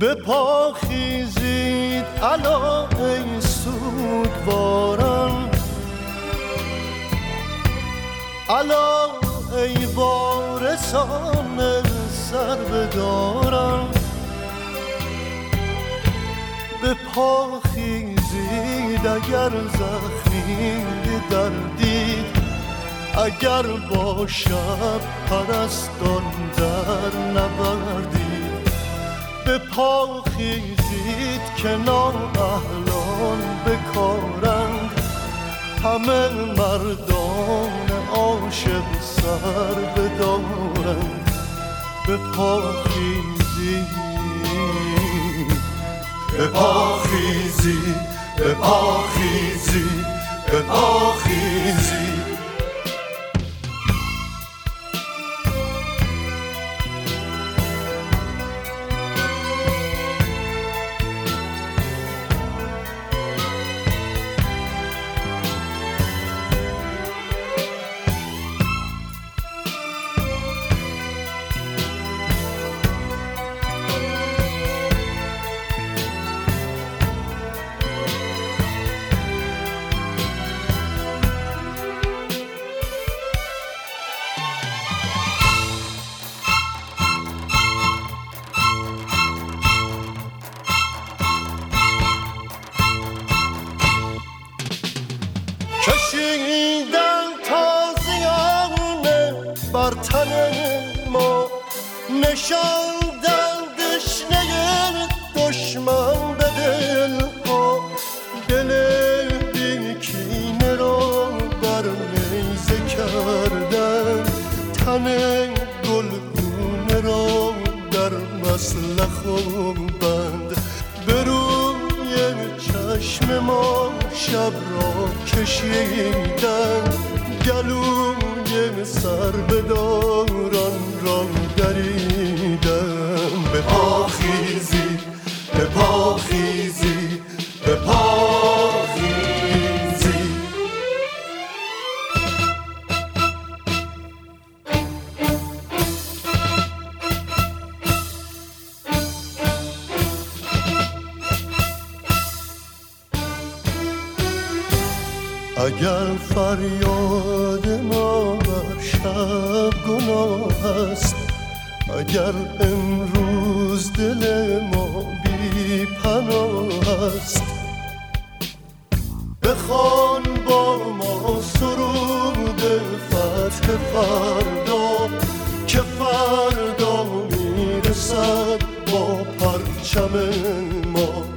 به پا خیزید الا ای سوگواران، الا ای وارثان سربداران. به پا خیزید اگر زخمی دردید، اگر با شب پرستان در نوردید. به پا خیزید که نااهلان بکارند، همه مردان عاشق سر بدارند. به پا خیزید، به پا خیزید، به پا خیزید، به پا خیزید. کشیدن تازیانه بر تن ما، نشاندن دشنه دشمن به دل ها. دل بیکینه را بر نیزه کردن، تن گلگونه را در مسلخ بند. به روی چشم ما شب را کشیدن، گلوی سربداران را دریدن. به پا خیزید، به پا خیزید، به پا خیزید. اگر فریاد ما بر شب گناه است، اگر امروز دل ما بی پناه است، بخوان با ما سرود فتح فردا، که فردا میرسد با پرچم ما.